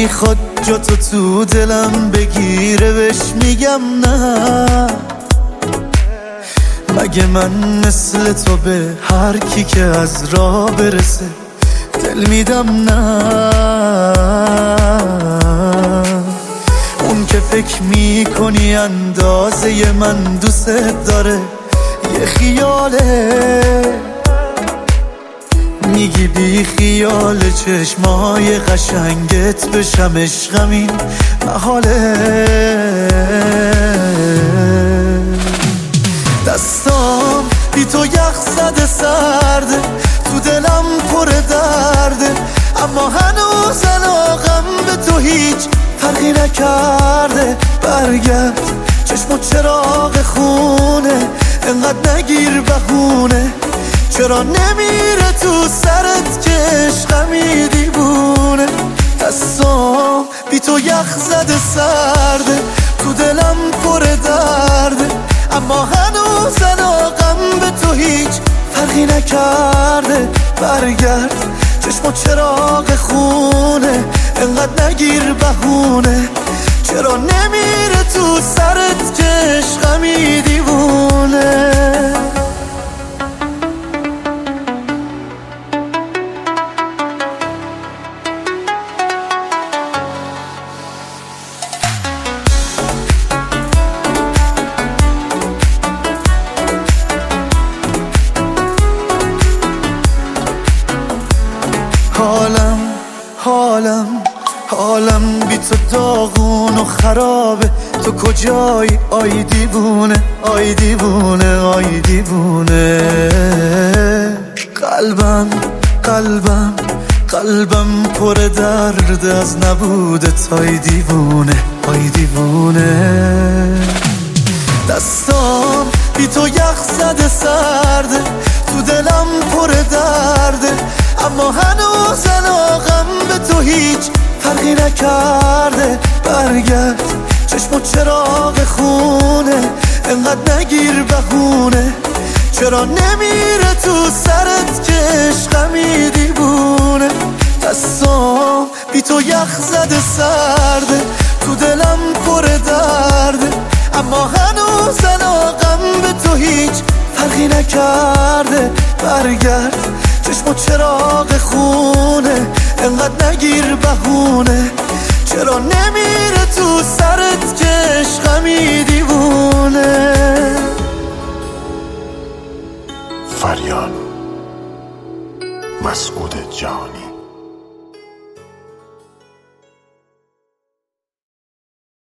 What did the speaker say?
میخواد جا تو دلم بگیره بهش میگم نه. مگه من مثل تو به هر کی که از راه برسه دل میدم نه؟ اون که فکر میکنی اندازه من دوست داره یه خیاله، میگی بی خیال چشمای قشنگت بشم عشقم این محاله. دستام بی تو یخ زده سرده، تو دلم پر درده، اما هنوز علاقم به تو هیچ فرقی نکرده. برگرد چشم و چراغ خونه، انقدر نگیر بهونه، چرا نمیره تو سرت که عشقمی دیوونه. دستام بی تو یخ زده سرده، تو دلم پر درده، اما هنوز علاقم به تو هیچ فرقی نکرده. برگرد چشم و چراغ خونه، انقدر نگیر بهونه، چرا نمیره تو سرت که عشقمی دیوونه. حالم بی تو داغون و خرابه، تو کجایی آی دیوونه، آی دیوونه، آی دیوونه. قلبم پر درد از نبودت آی دیوونه، آی دیوونه. دستام بی تو یخ زده سرده، تو دلم پر درده، اما هنوز علاقم به تو هیچ فرقی نکرده. برگرد چشم و چراغ خونه، انقدر نگیر بهونه، چرا نمیره تو سرت که عشقمی دیوونه. دستام بی تو یخ زده سرده، تو دلم پر درده، اما هنوز علاقم به تو هیچ فرقی نکرده. برگرد چشم و چراغ خونه، انقدر نگیر بهونه، چرا نمیره تو سرت که عشقمی دیوونه. فریاد مسعود جهانی.